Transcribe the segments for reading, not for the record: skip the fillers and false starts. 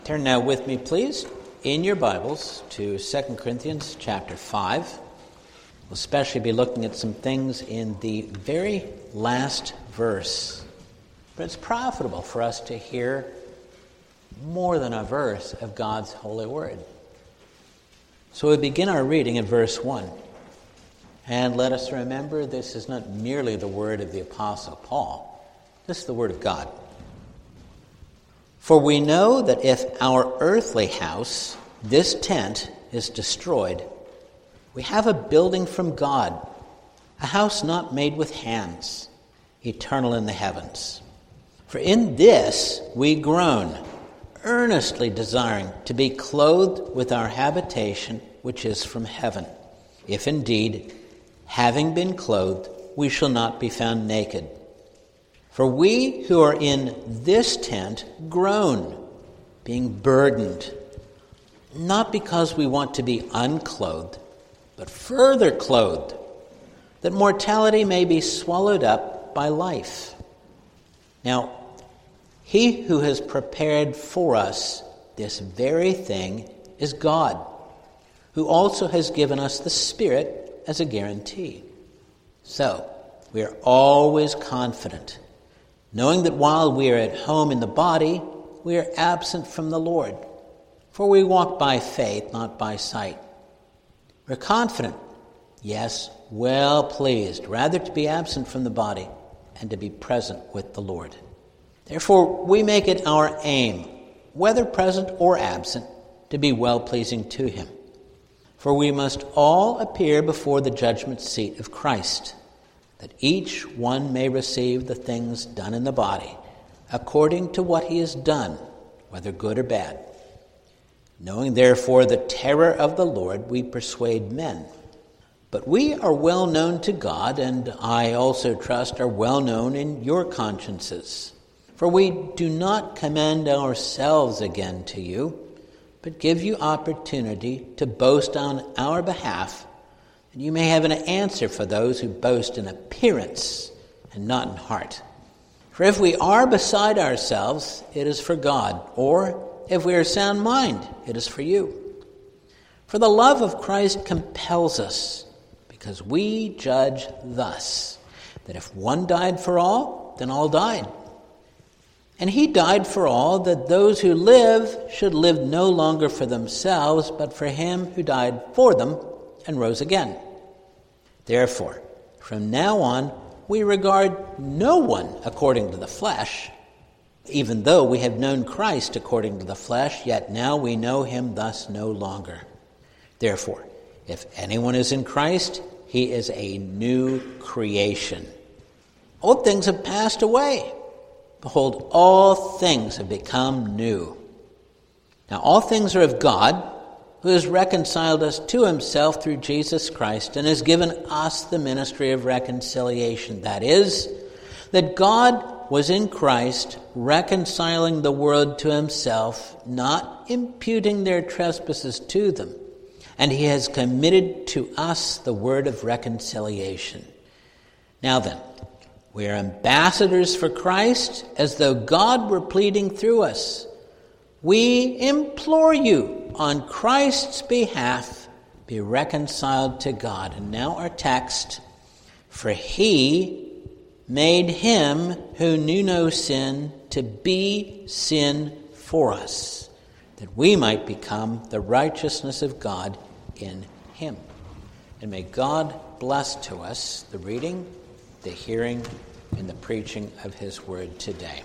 Turn now with me, please, in your Bibles to 2 Corinthians chapter 5. We'll especially be looking at some things in the very last verse. But it's profitable for us to hear more than a verse of God's holy word. So we begin our reading at verse 1. And let us remember, this is not merely the word of the Apostle Paul. This is the word of God. For we know that if our earthly house, this tent, is destroyed, we have a building from God, a house not made with hands, eternal in the heavens. For in this we groan, earnestly desiring to be clothed with our habitation, which is from heaven. If indeed, having been clothed, we shall not be found naked. For we who are in this tent groan, being burdened, not because we want to be unclothed, but further clothed, that mortality may be swallowed up by life. Now, he who has prepared for us this very thing is God, who also has given us the Spirit as a guarantee. So, we are always confident, knowing that while we are at home in the body, we are absent from the Lord. For we walk by faith, not by sight. We're confident, yes, well pleased, rather to be absent from the body and to be present with the Lord. Therefore, we make it our aim, whether present or absent, to be well-pleasing to Him. For we must all appear before the judgment seat of Christ, that each one may receive the things done in the body, according to what he has done, whether good or bad. Knowing therefore the terror of the Lord, we persuade men. But we are well known to God, and I also trust are well known in your consciences. For we do not commend ourselves again to you, but give you opportunity to boast on our behalf, that you may have an answer for those who boast in appearance and not in heart. For if we are beside ourselves, it is for God, or if we are sound mind, it is for you. For the love of Christ compels us, because we judge thus, that if one died for all, then all died. And he died for all, that those who live should live no longer for themselves, but for him who died for them and rose again. Therefore, from now on, we regard no one according to the flesh. Even though we have known Christ according to the flesh, yet now we know him thus no longer. Therefore, if anyone is in Christ, he is a new creation. Old things have passed away. Behold, all things have become new. Now all things are of God, who has reconciled us to himself through Jesus Christ and has given us the ministry of reconciliation. That is, that God was in Christ reconciling the world to himself, not imputing their trespasses to them. And he has committed to us the word of reconciliation. Now then, we are ambassadors for Christ, as though God were pleading through us. We implore you, on Christ's behalf, be reconciled to God. And now our text, for he made him who knew no sin to be sin for us, that we might become the righteousness of God in him. And may God bless to us the reading, the hearing, and the preaching of his word today.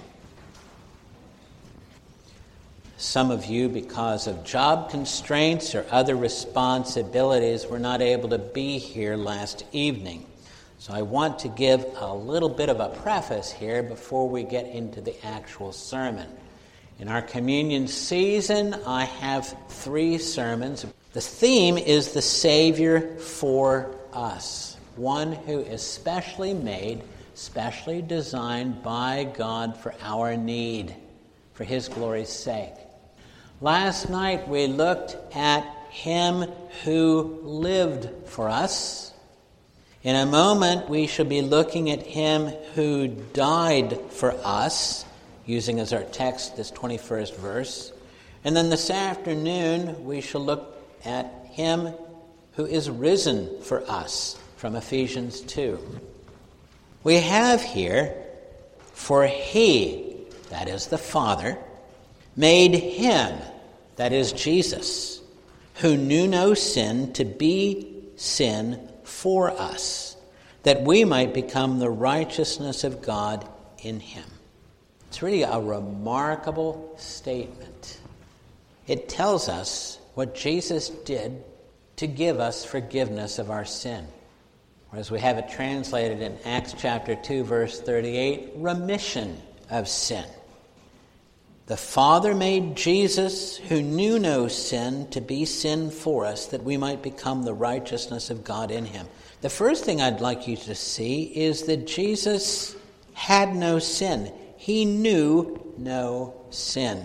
Some of you, because of job constraints or other responsibilities, were not able to be here last evening. So I want to give a little bit of a preface here before we get into the actual sermon. In our communion season, I have 3 sermons. The theme is the Savior for us, one who is specially made, specially designed by God for our need, for his glory's sake. Last night we looked at him who lived for us. In a moment we shall be looking at him who died for us, using as our text this 21st verse. And then this afternoon, we shall look at him who is risen for us from Ephesians 2. We have here, for he, that is the Father, made him, that is Jesus, who knew no sin, to be sin for us, that we might become the righteousness of God in him. It's really a remarkable statement. It tells us what Jesus did to give us forgiveness of our sin. Or as we have it translated in Acts chapter 2, verse 38, remission of sin. The Father made Jesus, who knew no sin, to be sin for us, that we might become the righteousness of God in him. The first thing I'd like you to see is that Jesus had no sin. He knew no sin.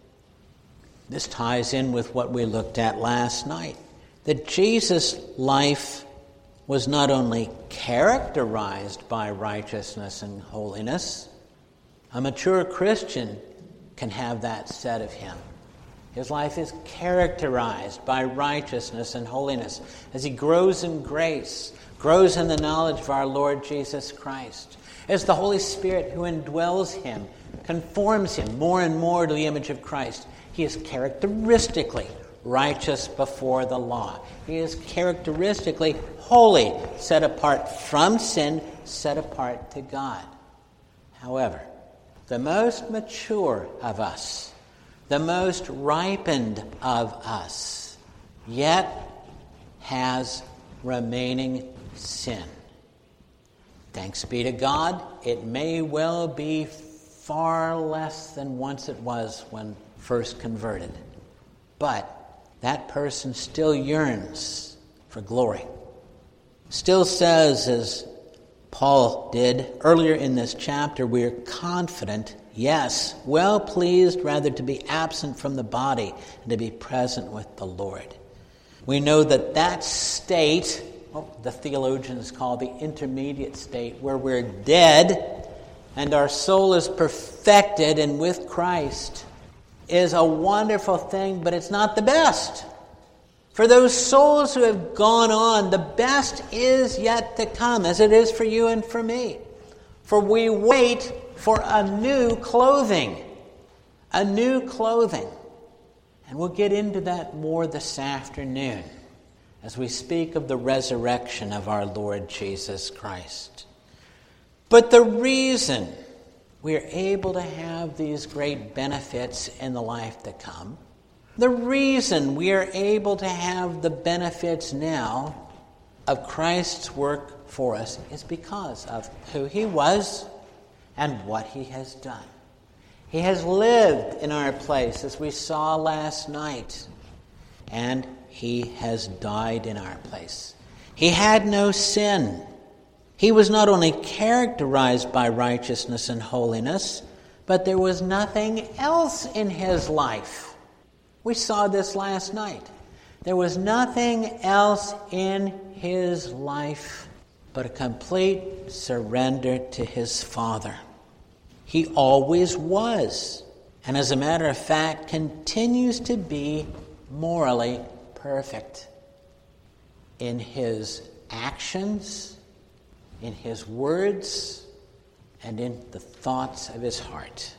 This ties in with what we looked at last night, that Jesus' life was not only characterized by righteousness and holiness. A mature Christian can have that said of him. His life is characterized by righteousness and holiness as he grows in grace, grows in the knowledge of our Lord Jesus Christ, as the Holy Spirit who indwells him conforms him more and more to the image of Christ. He is characteristically righteous before the law. He is characteristically holy, set apart from sin, set apart to God. However, the most mature of us, the most ripened of us, yet has remaining sin. Thanks be to God, it may well be far less than once it was when first converted. But that person still yearns for glory. Still says, as Paul did earlier in this chapter, we are confident, yes, well pleased rather to be absent from the body and to be present with the Lord. We know that that state, the theologians call the intermediate state, where we're dead and our soul is perfected and with Christ, is a wonderful thing, but it's not the best. For those souls who have gone on, the best is yet to come, as it is for you and for me. For we wait for a new clothing. A new clothing. And we'll get into that more this afternoon as we speak of the resurrection of our Lord Jesus Christ. But the reason we are able to have these great benefits in the life to come, the reason we are able to have the benefits now of Christ's work for us is because of who he was and what he has done. He has lived in our place, as we saw last night, and he has died in our place. He had no sin. He was not only characterized by righteousness and holiness, but there was nothing else in his life. We saw this last night. There was nothing else in his life but a complete surrender to his Father. He always was, and as a matter of fact, continues to be morally perfect in his actions, in his words, and in the thoughts of his heart.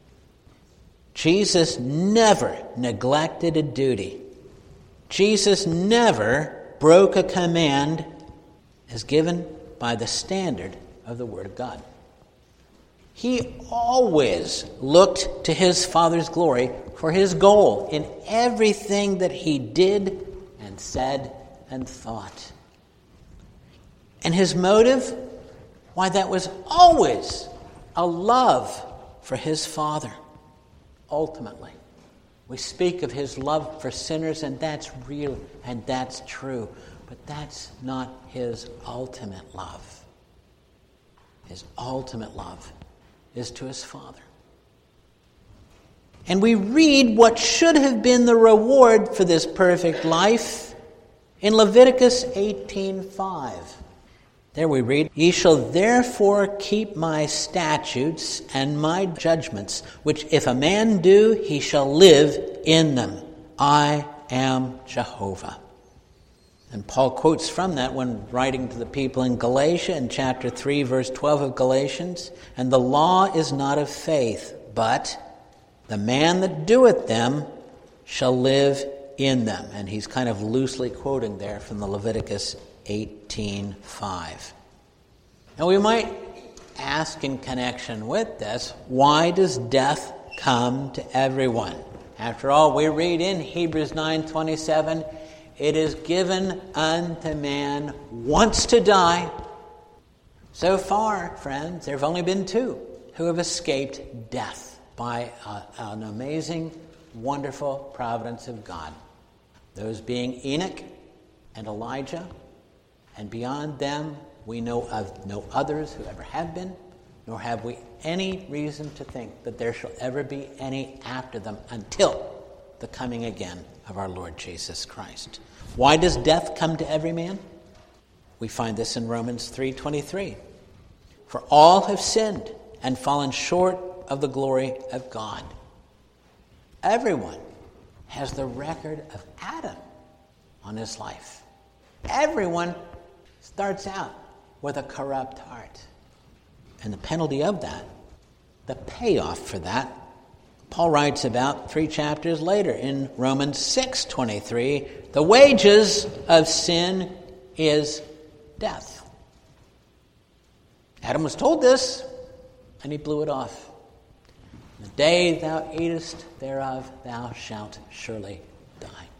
Jesus never neglected a duty. Jesus never broke a command as given by the standard of the Word of God. He always looked to his Father's glory for his goal in everything that he did and said and thought. And his motive? Why, that was always a love for his Father. Ultimately, we speak of his love for sinners, and that's real and that's true. But that's not his ultimate love. His ultimate love is to his Father. And we read what should have been the reward for this perfect life in Leviticus 18:5. There we read, "Ye shall therefore keep my statutes and my judgments, which if a man do, he shall live in them. I am Jehovah." And Paul quotes from that when writing to the people in Galatia in chapter 3, verse 12 of Galatians, "And the law is not of faith, but the man that doeth them shall live in them." And he's kind of loosely quoting there from the Leviticus 18:5. Now we might ask in connection with this, why does death come to everyone? After all, we read in Hebrews 9:27, "It is given unto man once to die." So far, friends, there have only been two who have escaped death by an amazing, wonderful providence of God. Those being Enoch and Elijah, and beyond them we know of no others who ever have been, nor have we any reason to think that there shall ever be any after them until the coming again of our Lord Jesus Christ. Why does death come to every man? We find this in Romans 3:23. "For all have sinned and fallen short of the glory of God." Everyone has the record of Adam on his life. Everyone starts out with a corrupt heart. And the penalty of that, the payoff for that, Paul writes about 3 chapters later in Romans 6:23. "The wages of sin is death." Adam was told this, and he blew it off. "The day thou eatest thereof, thou shalt surely die."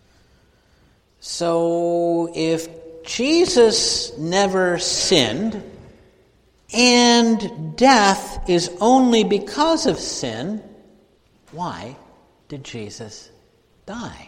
So if Jesus never sinned, and death is only because of sin, why did Jesus die?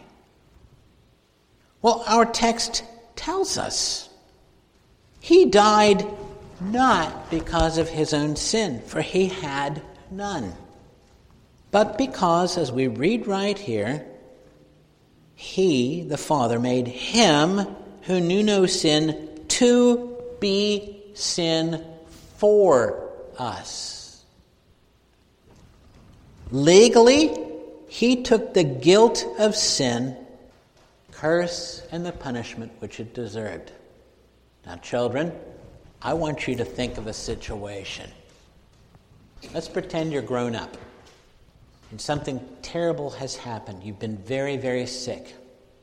Well, our text tells us he died not because of his own sin, for he had none, but because, as we read right here, he, the Father, made him who knew no sin to be sin for us. Legally, he took the guilt of sin, curse, and the punishment which it deserved. Now, children, I want you to think of a situation. Let's pretend you're grown up and something terrible has happened. You've been very, very sick.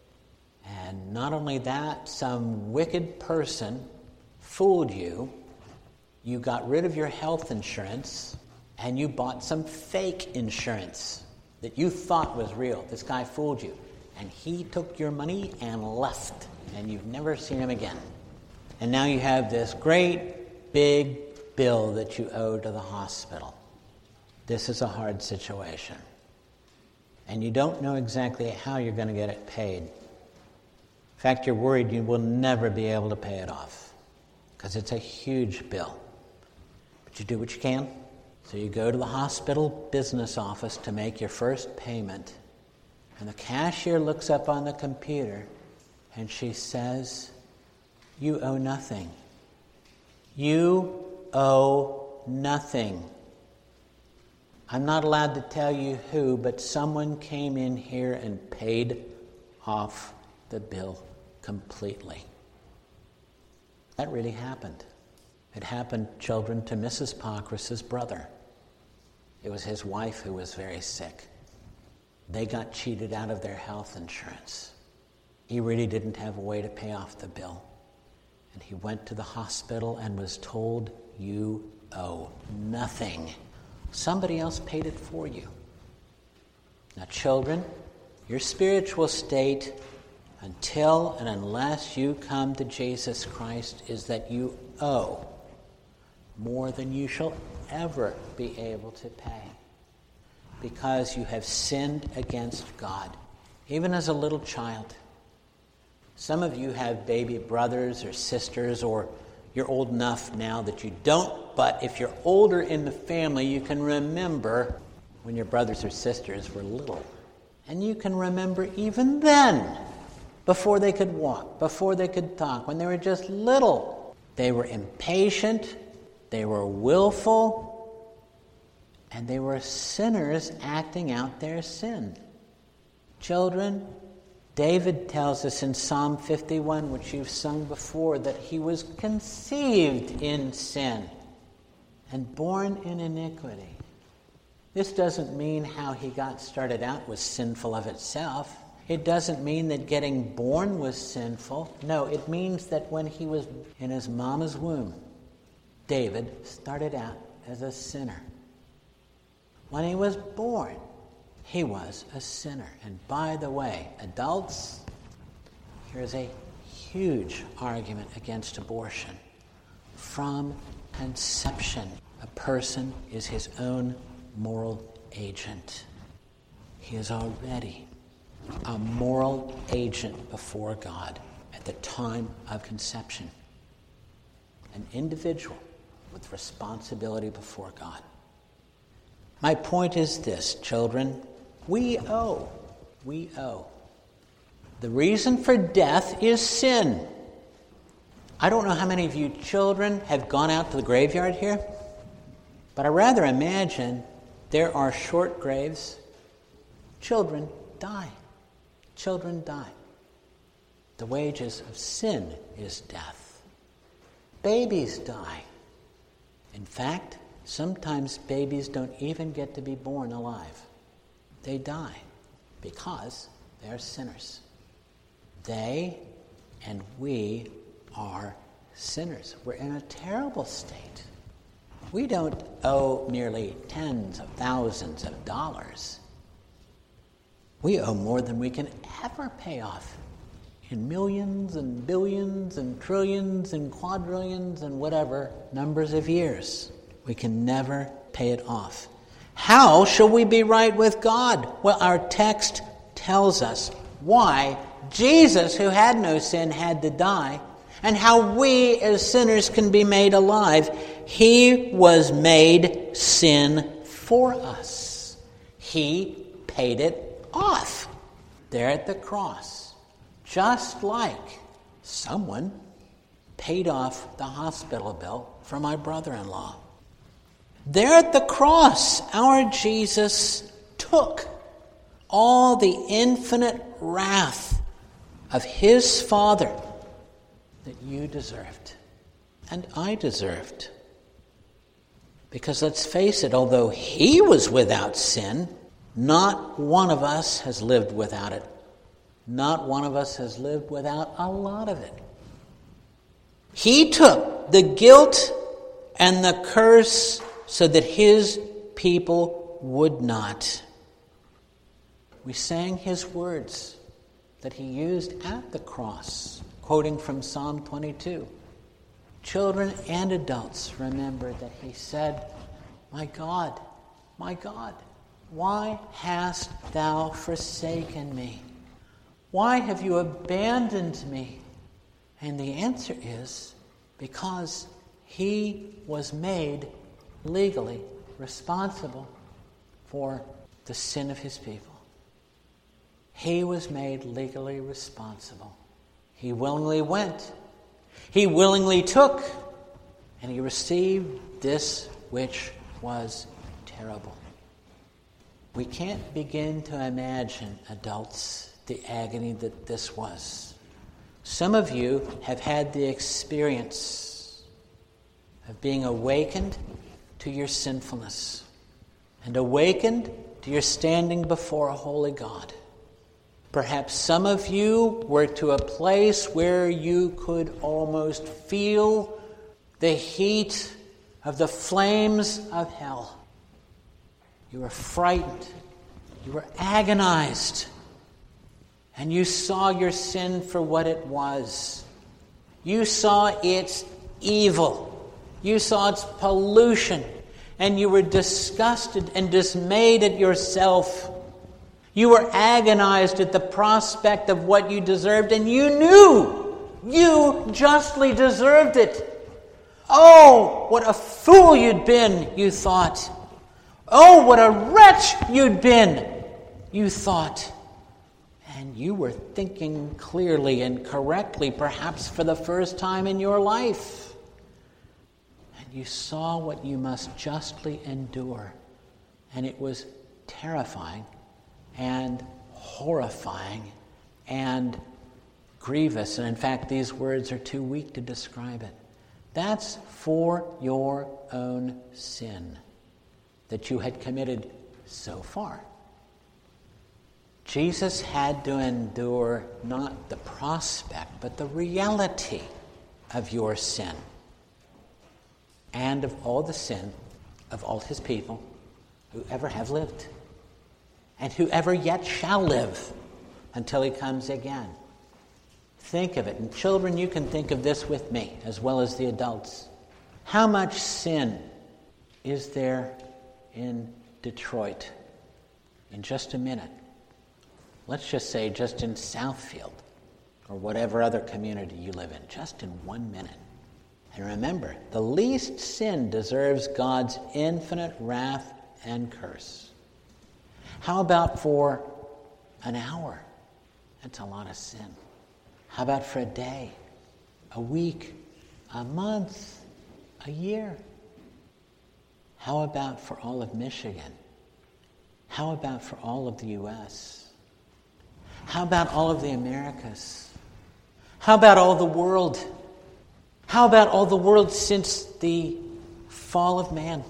And not only that, some wicked person fooled you. You got rid of your health insurance and you bought some fake insurance that you thought was real. This guy fooled you. And he took your money and left. And you've never seen him again. And now you have this great big bill that you owe to the hospital. This is a hard situation. And you don't know exactly how you're going to get it paid. In fact, you're worried you will never be able to pay it off because it's a huge bill. But you do what you can. So you go to the hospital business office to make your first payment. And the cashier looks up on the computer and she says, "You owe nothing. You owe nothing. I'm not allowed to tell you who, but someone came in here and paid off the bill completely." That really happened. It happened, children, to Mrs. Pockrass's brother. It was his wife who was very sick. They got cheated out of their health insurance. He really didn't have a way to pay off the bill. And he went to the hospital and was told, "You owe nothing. Somebody else paid it for you." Now, children, your spiritual state until and unless you come to Jesus Christ is that you owe more than you shall ever be able to pay because you have sinned against God, even as a little child. Some of you have baby brothers or sisters, or you're old enough now that you don't, but if you're older in the family, you can remember when your brothers or sisters were little. And you can remember even then, before they could walk, before they could talk, when they were just little, They were impatient, they were willful, and they were sinners acting out their sin. Children, David tells us in Psalm 51, which you've sung before, that he was conceived in sin and born in iniquity. This doesn't mean how he got started out was sinful of itself. It doesn't mean that getting born was sinful. No, it means that when he was in his mama's womb, David started out as a sinner. When he was born, he was a sinner. And by the way, adults, here's a huge argument against abortion. From conception, a person is his own moral agent. He is already a moral agent before God at the time of conception. An individual with responsibility before God. My point is this, children. We owe. The reason for death is sin. I don't know how many of you children have gone out to the graveyard here, but I rather imagine there are short graves. Children die. Children die. The wages of sin is death. Babies die. In fact, sometimes babies don't even get to be born alive. They die because they're sinners. They and we are sinners. We're in a terrible state. We don't owe merely tens of thousands of dollars. We owe more than we can ever pay off in millions and billions and trillions and quadrillions and whatever numbers of years. We can never pay it off. How shall we be right with God? Well, our text tells us why Jesus, who had no sin, had to die, and how we as sinners can be made alive. He was made sin for us. He paid it off there at the cross, just like someone paid off the hospital bill for my brother-in-law. There at the cross, our Jesus took all the infinite wrath of his Father that you deserved and I deserved. Because let's face it, although he was without sin, not one of us has lived without it. Not one of us has lived without a lot of it. He took the guilt and the curse so that his people would not. We sang his words that he used at the cross, quoting from Psalm 22. Children and adults remember that he said, my God, why hast thou forsaken me? Why have you abandoned me? And the answer is because he was made legally responsible for the sin of his people. He was made legally responsible. He willingly went. He willingly took. And he received this which was terrible. We can't begin to imagine, adults, the agony that this was. Some of you have had the experience of being awakened to your sinfulness and awakened to your standing before a holy God. Perhaps some of you were to a place where you could almost feel the heat of the flames of hell. You were frightened. You were agonized. And you saw your sin for what it was. You saw its evil. You saw its pollution. And you were disgusted and dismayed at yourself. You were agonized at the prospect of what you deserved, and you knew you justly deserved it. Oh, what a fool you'd been, you thought. Oh, what a wretch you'd been, you thought. And you were thinking clearly and correctly, perhaps for the first time in your life. And you saw what you must justly endure. And it was terrifying and horrifying and grievous. And in fact, these words are too weak to describe it. That's for your own sin that you had committed so far. Jesus had to endure not the prospect, but the reality of your sin and of all the sin of all his people who ever have lived and who ever yet shall live until he comes again. Think of it. And children, you can think of this with me as well as the adults. How much sin is there in Detroit in just a minute? Let's just say just in Southfield or whatever other community you live in, just in 1 minute. And remember, the least sin deserves God's infinite wrath and curse. How about for an hour? That's a lot of sin. How about for a day, a week, a month, a year? How about for all of Michigan? How about for all of the U.S.? How about all of the Americas? How about all the world? How about all the world since the fall of man?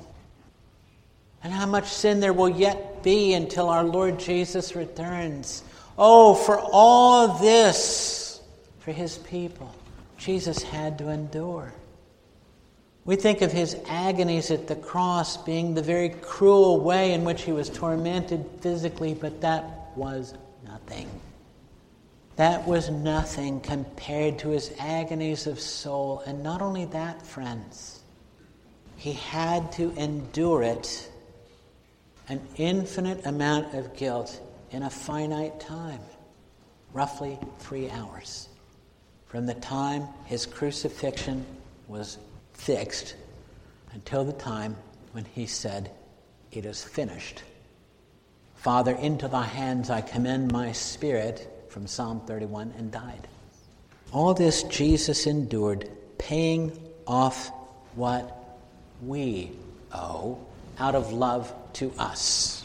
And how much sin there will yet be until our Lord Jesus returns. Oh, for all this, for his people, Jesus had to endure. We think of his agonies at the cross being the very cruel way in which he was tormented physically, but that was nothing. That was nothing compared to his agonies of soul. And not only that, friends, he had to endure it, an infinite amount of guilt, in a finite time, roughly 3 hours, from the time his crucifixion was fixed until the time when he said, "It is finished. Father, into thy hands I commend my spirit," from Psalm 31, and died. All this Jesus endured, paying off what we owe out of love to us.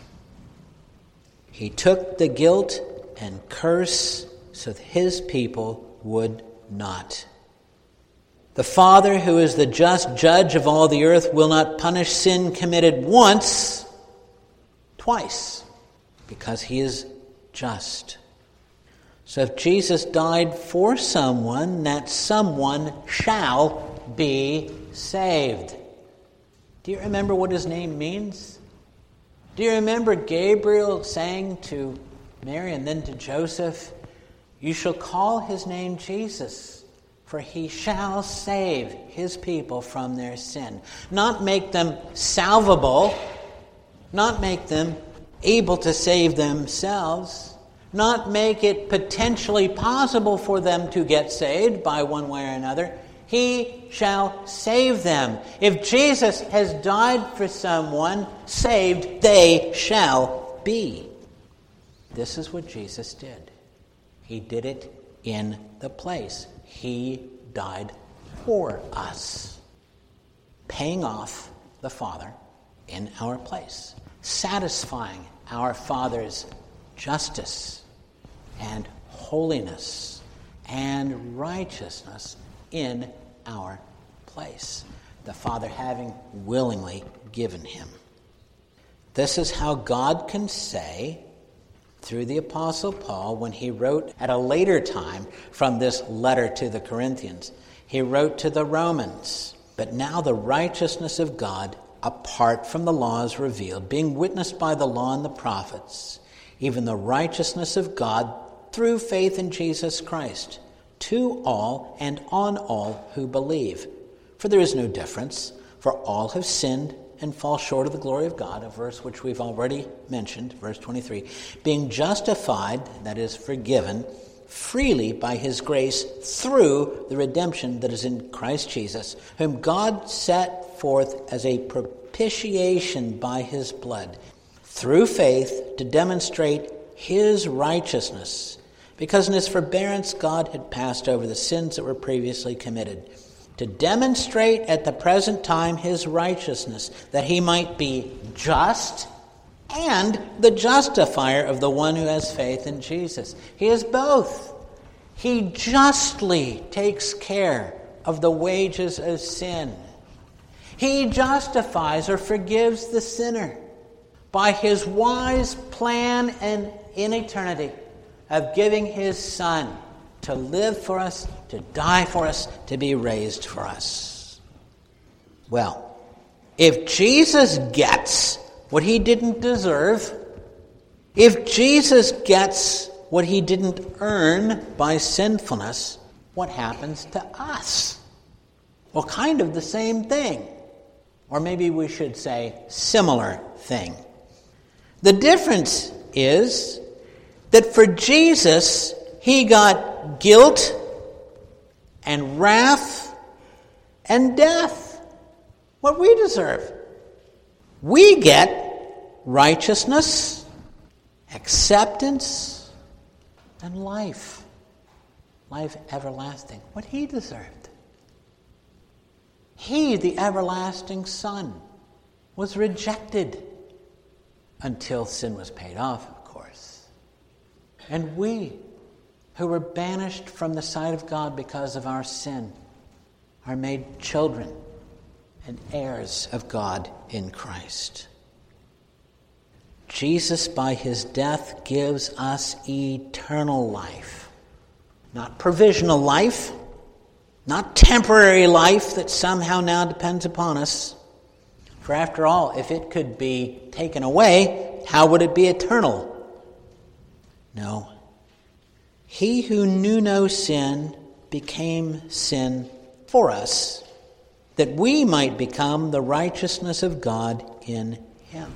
He took the guilt and curse so that his people would not. The Father, who is the just judge of all the earth, will not punish sin committed once, twice, because he is just. So if Jesus died for someone, that someone shall be saved. Do you remember what his name means? Do you remember Gabriel saying to Mary and then to Joseph, "You shall call his name Jesus, for he shall save his people from their sin." Not make them salvable, not make them able to save themselves, not make it potentially possible for them to get saved by one way or another. He shall save them. If Jesus has died for someone, saved they shall be. This is what Jesus did. He did it in the place. He died for us, paying off the Father in our place, satisfying our Father's justice and holiness and righteousness in our place, the Father having willingly given him. This is how God can say, through the Apostle Paul, when he wrote at a later time from this letter to the Corinthians, he wrote to the Romans, "But now the righteousness of God, apart from the law, is revealed, being witnessed by the law and the prophets, even the righteousness of God through faith in Jesus Christ, to all and on all who believe. For there is no difference, for all have sinned and fall short of the glory of God," a verse which we've already mentioned, verse 23, "being justified," that is forgiven, "freely by his grace through the redemption that is in Christ Jesus, whom God set forth as a propitiation by his blood, through faith to demonstrate his righteousness, because in his forbearance God had passed over the sins that were previously committed, to demonstrate at the present time his righteousness, that he might be just and the justifier of the one who has faith in Jesus. He is both. He justly takes care of the wages of sin. He justifies or forgives the sinner by his wise plan and in eternity of giving his Son to live for us, to die for us, to be raised for us. Well, if Jesus gets what he didn't deserve, if Jesus gets what he didn't earn by sinfulness, what happens to us? Well, kind of the same thing. Or maybe we should say similar thing. The difference is that for Jesus, he got guilt and wrath and death, what we deserve. We get righteousness, acceptance, and life everlasting, what he deserved. He, the everlasting Son, was rejected until sin was paid off, of course. And we, who were banished from the sight of God because of our sin, are made children and heirs of God in Christ. Jesus, by his death, gives us eternal life. Not provisional life, not temporary life that somehow now depends upon us. For after all, if it could be taken away, how would it be eternal? No. He who knew no sin became sin for us, that we might become the righteousness of God in him.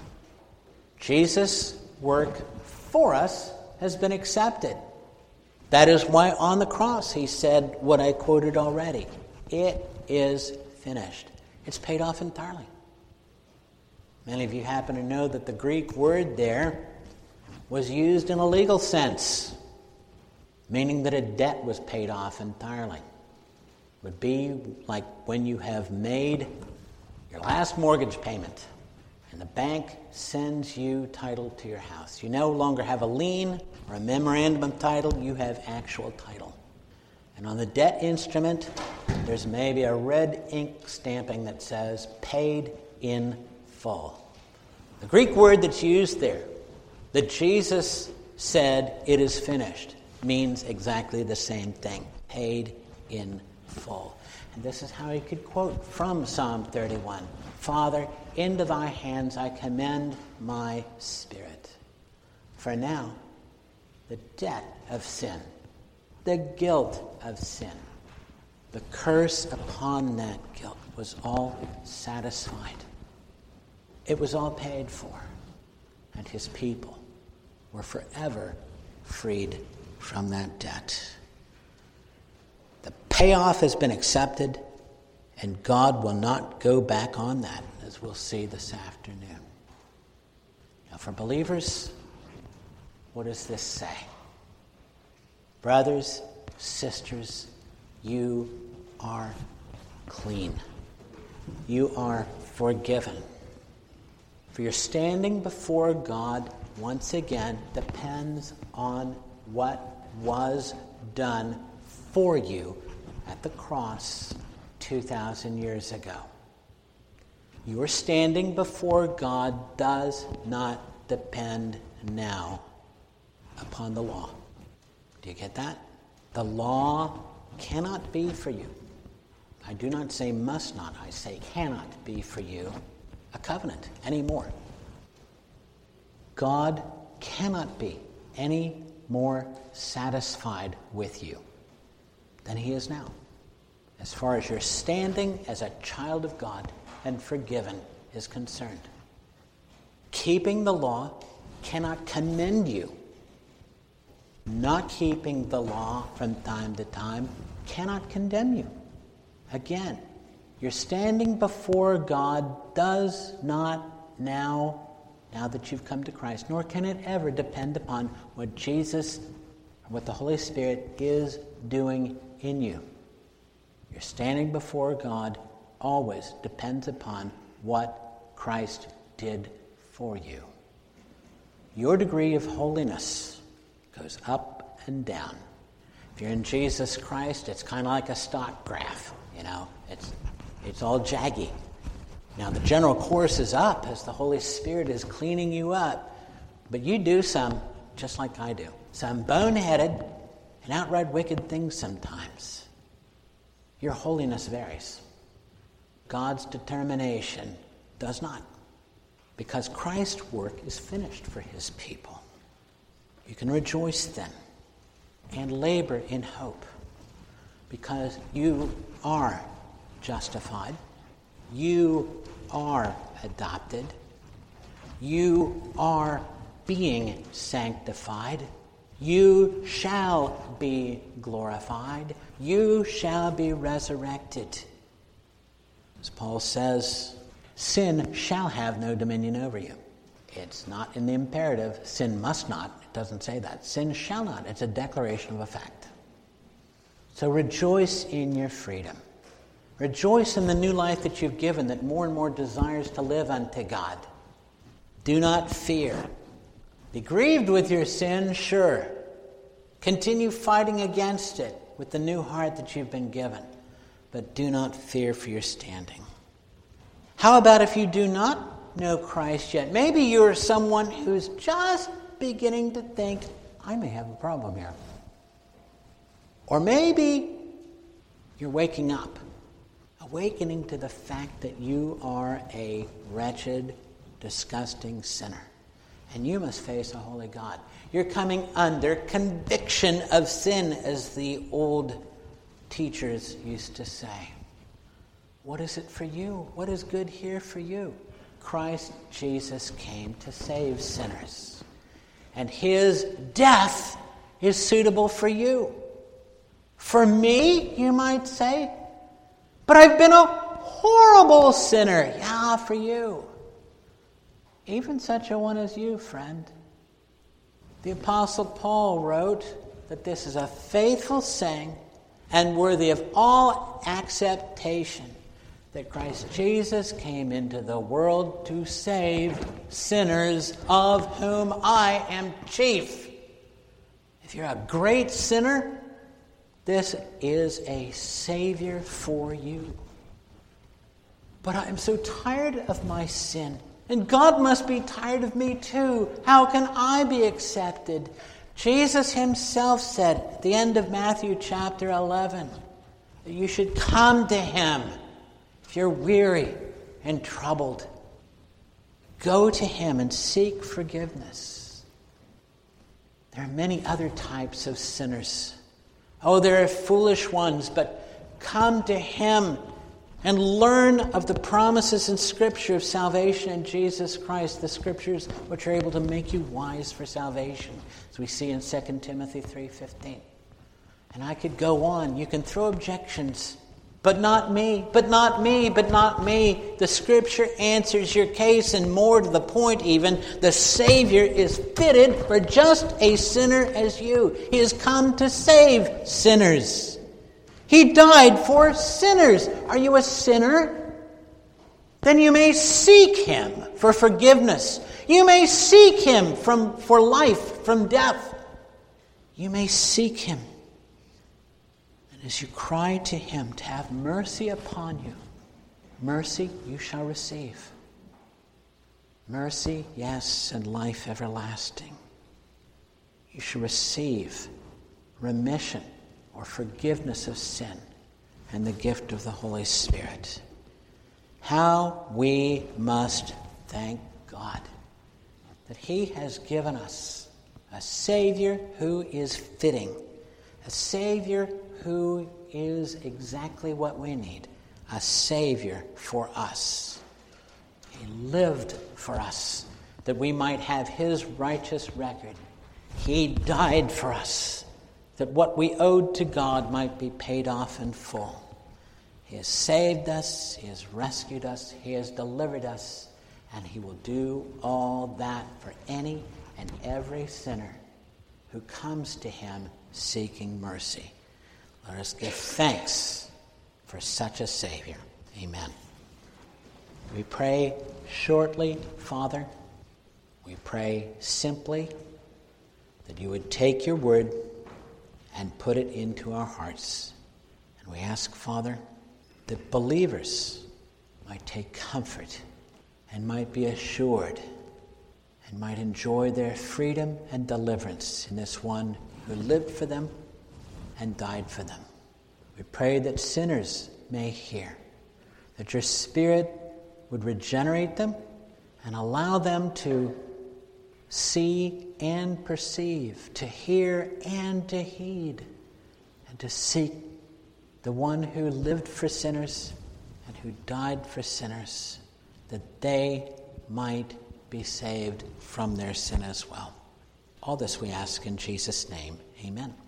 Jesus' work for us has been accepted. That is why on the cross he said what I quoted already. It is finished. It's paid off entirely. Many of you happen to know that the Greek word there was used in a legal sense, meaning that a debt was paid off entirely. It would be like when you have made your last mortgage payment and the bank sends you title to your house. You no longer have a lien or a memorandum of title, you have actual title. And on the debt instrument, there's maybe a red ink stamping that says, paid in full. The Greek word that's used there, that Jesus said, it is finished, means exactly the same thing, paid in full. And this is how he could quote from Psalm 31. Father, into thy hands I commend my spirit. For now, the debt of sin, the guilt of sin, the curse upon that guilt was all satisfied. It was all paid for. And his people were forever freed from that debt. The payoff has been accepted, and God will not go back on that, as we'll see this afternoon. Now, for believers, what does this say? Brothers, sisters, you are clean. You are forgiven. For your standing before God, once again, depends on what was done for you at the cross 2,000 years ago. Your standing before God does not depend now upon the law. Do you get that? The law cannot be for you. I do not say must not, I say cannot be for you a covenant anymore. God cannot be any more satisfied with you than he is now, as far as your standing as a child of God and forgiven is concerned. Keeping the law cannot commend you. Not keeping the law from time to time cannot condemn you. Again, your standing before God does not now that you've come to Christ, nor can it ever depend upon what Jesus, or what the Holy Spirit is doing in you. Your standing before God always depends upon what Christ did for you. Your degree of holiness goes up and down. If you're in Jesus Christ, it's kind of like a stock graph. It's all jaggy. Now, the general course is up as the Holy Spirit is cleaning you up. But you do some, just like I do, some boneheaded and outright wicked things sometimes. Your holiness varies. God's determination does not. Because Christ's work is finished for his people. You can rejoice then and labor in hope. Because you are justified. You are adopted. You are being sanctified. You shall be glorified. You shall be resurrected. As Paul says, sin shall have no dominion over you. It's not in the imperative. Sin must not. It doesn't say that. Sin shall not. It's a declaration of a fact. So rejoice in your freedom. Rejoice in the new life that you've given that more and more desires to live unto God. Do not fear. Be grieved with your sin, sure. Continue fighting against it with the new heart that you've been given. But do not fear for your standing. How about if you do not know Christ yet? Maybe you're someone who's just beginning to think, I may have a problem here. Or maybe you're waking up, awakening to the fact that you are a wretched, disgusting sinner. And you must face a holy God. You're coming under conviction of sin, as the old teachers used to say. What is it for you? What is good here for you? Christ Jesus came to save sinners. And his death is suitable for you. For me, you might say, but I've been a horrible sinner. Yeah, for you. Even such a one as you, friend. The Apostle Paul wrote that this is a faithful saying and worthy of all acceptation, that Christ Jesus came into the world to save sinners, of whom I am chief. If you're a great sinner, this is a Savior for you. But I'm so tired of my sin. And God must be tired of me too. How can I be accepted? Jesus himself said at the end of Matthew chapter 11 that you should come to him if you're weary and troubled. Go to him and seek forgiveness. There are many other types of sinners. Oh, there are foolish ones, but come to him and learn of the promises in Scripture of salvation in Jesus Christ, the Scriptures which are able to make you wise for salvation, as we see in 2 Timothy 3:15. And I could go on. You can throw objections. But not me, but not me, but not me. The Scripture answers your case, and more to the point even, the Savior is fitted for just a sinner as you. He has come to save sinners. He died for sinners. Are you a sinner? Then you may seek him for forgiveness. You may seek him for life from death. You may seek him. And as you cry to him to have mercy upon you, mercy you shall receive. Mercy, yes, and life everlasting. You shall receive remission or forgiveness of sin, and the gift of the Holy Spirit. How we must thank God that he has given us a Savior who is fitting, a Savior who is exactly what we need, a Savior for us. He lived for us that we might have his righteous record. He died for us, that what we owed to God might be paid off in full. He has saved us, he has rescued us, he has delivered us, and he will do all that for any and every sinner who comes to him seeking mercy. Let us give thanks for such a Savior. Amen. We pray shortly, Father. We pray simply that you would take your word and put it into our hearts. And we ask, Father, that believers might take comfort and might be assured and might enjoy their freedom and deliverance in this one who lived for them and died for them. We pray that sinners may hear, that your Spirit would regenerate them and allow them to see and perceive, to hear and to heed, and to seek the one who lived for sinners and who died for sinners, that they might be saved from their sin as well. All this we ask in Jesus' name. Amen.